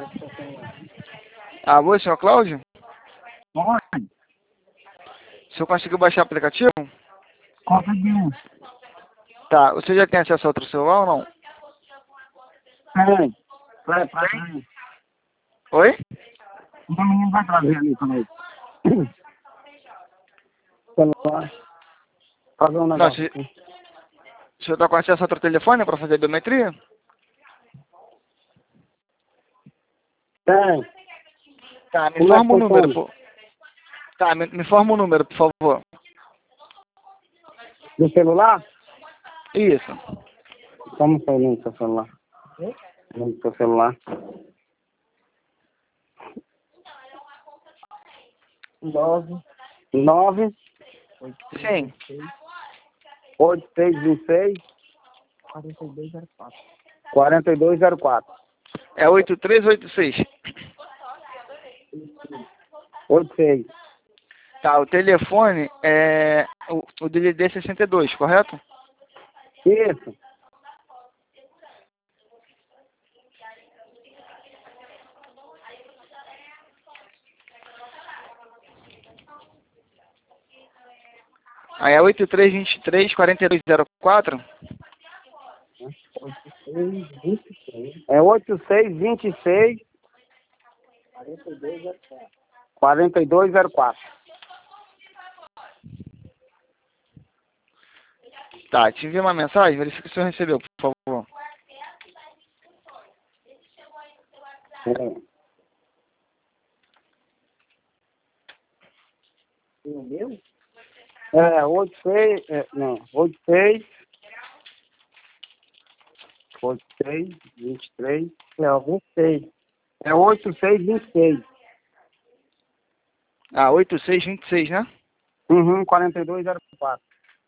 Alô, senhor Cláudio? Oi, O senhor conseguiu baixar o aplicativo? consegui. Tá, você já tem acesso a outro celular ou não? Peraí. Peraí. Oi? O menino vai trazer ali também. Celular. Fazer um Não, negócio se, aqui. o senhor tá com acesso a outro telefone para fazer a biometria? Tem. Tá, me Como é que informa o número, funciona? pô. Tá, me informa o número, por favor. Do celular? Isso. Como foi o nome do seu celular? O nome do seu celular? 9 Sim. 8626 4204. É 8386. 86. Tá, o telefone é o DDD 62, correto? Isso. Aí é 8323 4204. É 8626 4204. Tá, te enviei uma mensagem, verifica se o senhor recebeu, por favor. É 86, não, 86 23. Não, 26. É 8626. Ah, 8626, né? Uhum, 4204.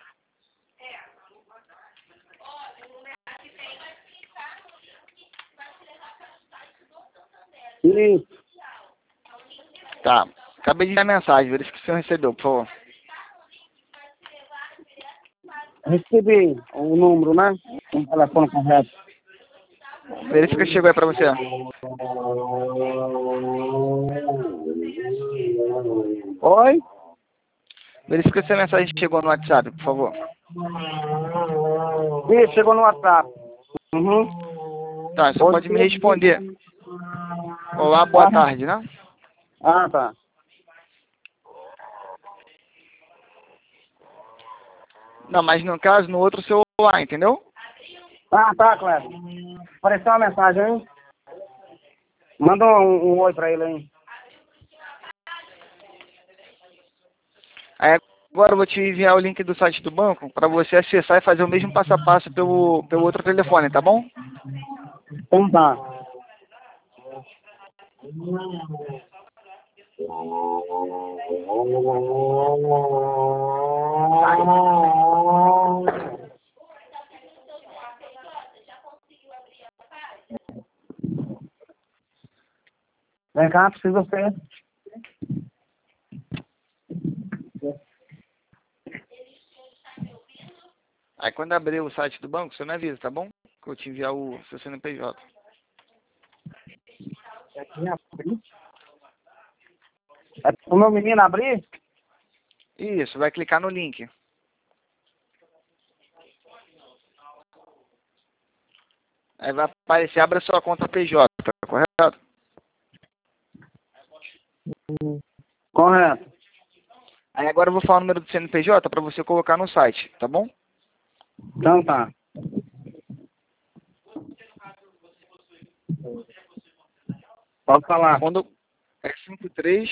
Isso. Tá, acabei de enviar a mensagem, verifica se o senhor recebeu, por favor. Recebi o número, né? O telefone correto. Verifica se chegou aí pra você. Oi? Verifica se a mensagem chegou no WhatsApp, por favor. Isso, chegou no WhatsApp. Uhum. Tá, você pode me responder. Olá, boa tarde, né? Ah, tá. Não, mas no caso, no outro celular, entendeu? Ah, tá, Cleber. Apareceu uma mensagem, hein? Manda um oi pra ele aí. Aí agora eu vou te enviar o link do site do banco para você acessar e fazer o mesmo passo a passo pelo outro telefone, tá bom? Então tá. Vem cá, precisa ser. Aí quando abrir o site do banco, você me avisa, tá bom? Que eu vou te enviar o seu CNPJ. É pro meu menino abrir? Isso, vai clicar no link. Aí vai aparecer, abra sua conta PJ, correto? Correto. Aí agora eu vou falar o número do CNPJ para você colocar no site, tá bom? Então tá. Pode falar. Quando é 53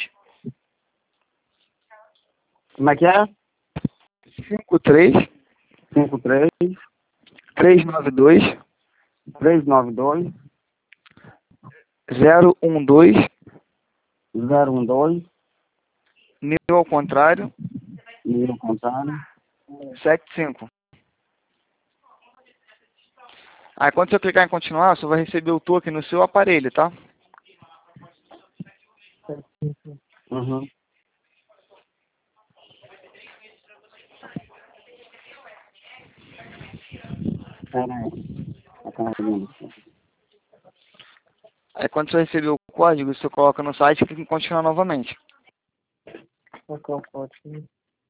Como é que é? 53 53 392 392 012 012 1000 ao contrário e o contrário. 75. Aí quando você clicar em continuar, você vai receber o token no seu aparelho, tá? Uhum. Pera aí. Tá carregando. Aí quando você receber o código, você coloca no site e clica em continuar novamente. Qual que é o código?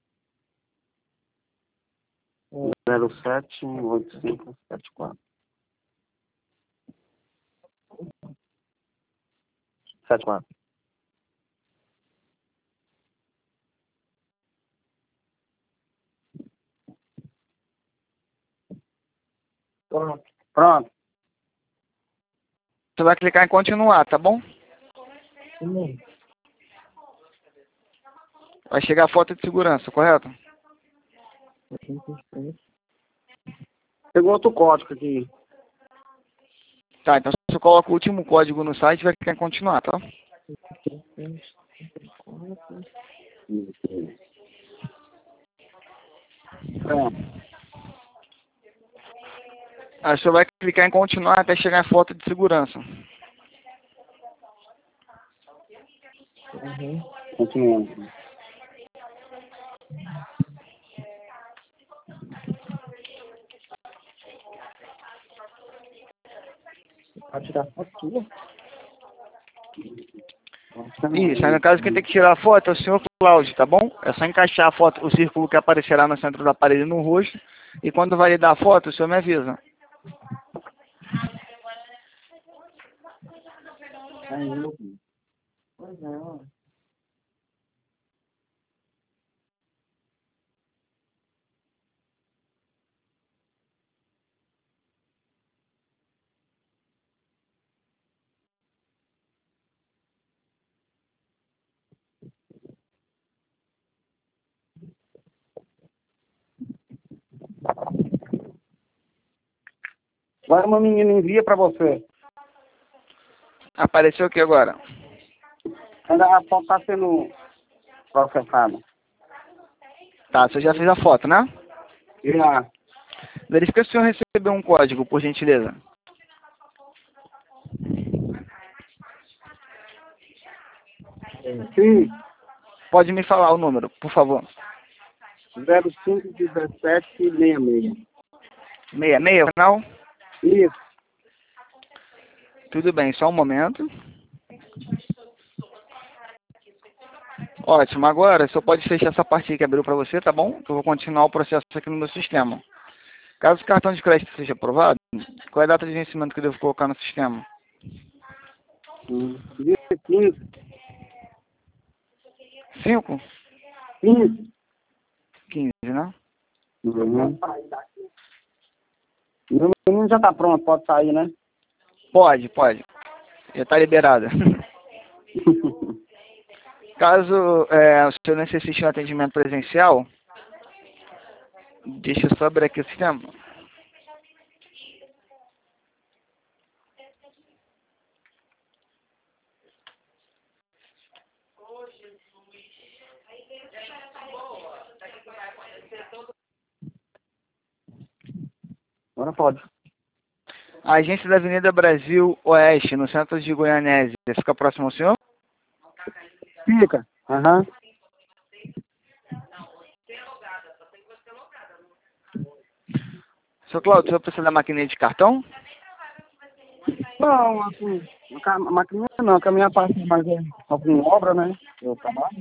078574. 74. Pronto. Pronto. Você vai clicar em continuar, tá bom? Vai chegar a foto de segurança, correto? Pegou outro código aqui. Tá, então você coloca o último código no site e vai clicar em continuar, tá? Pronto. Aí você vai clicar em continuar até chegar em foto de segurança. Continuando. Pode tirar foto tua? Isso, aí no caso quem tem que tirar a foto é o senhor Cláudio, tá bom? É só encaixar a foto, o círculo que aparecerá no centro da parede no rosto, e quando validar a foto, o senhor me avisa. Pois é, ó. Agora uma menina envia pra você. Apareceu aqui agora. Ainda a foto tá sendo processada. Tá, você já fez a foto, né? Já. Verifica se o senhor recebeu um código, por gentileza. Sim. Pode me falar o número, por favor. 051766. 66, final? Isso. Tudo bem, só um momento. Ótimo, agora o senhor pode fechar essa parte que abriu para você, tá bom? Que eu vou continuar o processo aqui no meu sistema. Caso o cartão de crédito seja aprovado, qual é a data de vencimento que eu devo colocar no sistema? Dia 15. 5? 15. 15, né? Uhum. Meu menino já tá pronto, pode sair, né? Pode. Já está liberado. Caso o senhor necessite de um atendimento presencial, deixa eu só abrir aqui o sistema. Agora pode. A agência da Avenida Brasil Oeste, no centro de Goianésia, fica próximo ao senhor? Fica. Aham. Seu Cláudio, o senhor precisa da maquininha de cartão? Não, assim, a máquina não, que a minha parte mais é alguma obra, né? Eu trabalho.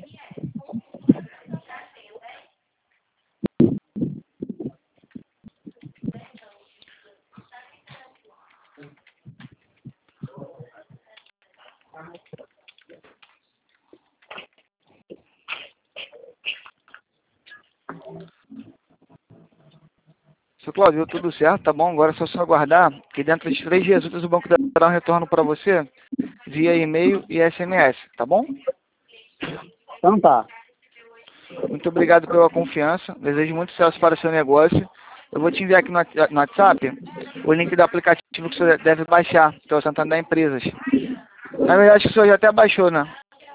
Seu Cláudio, deu tudo certo, tá bom? Agora é só aguardar que dentro de 3 dias úteis o banco dará um retorno para você via e-mail e SMS, tá bom? Então tá. Muito obrigado pela confiança. Desejo muito sucesso para o seu negócio. Eu vou te enviar aqui no WhatsApp o link do aplicativo que você deve baixar, que é o Santander Empresas. Na verdade, acho que o senhor já até baixou, né?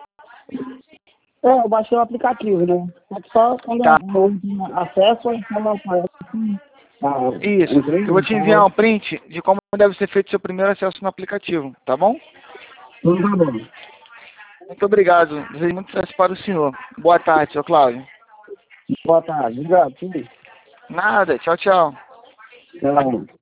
Eu baixei o aplicativo, né? É que só quando Tá. eu tenho acesso, eu falo assim. Isso. Eu vou te enviar um print de como deve ser feito o seu primeiro acesso no aplicativo, tá bom? Então tá bom. Muito obrigado. Desejo muito sucesso para o senhor. Boa tarde, seu Cláudio. Boa tarde. Obrigado, sim. Nada. Tchau, tchau. Tchau.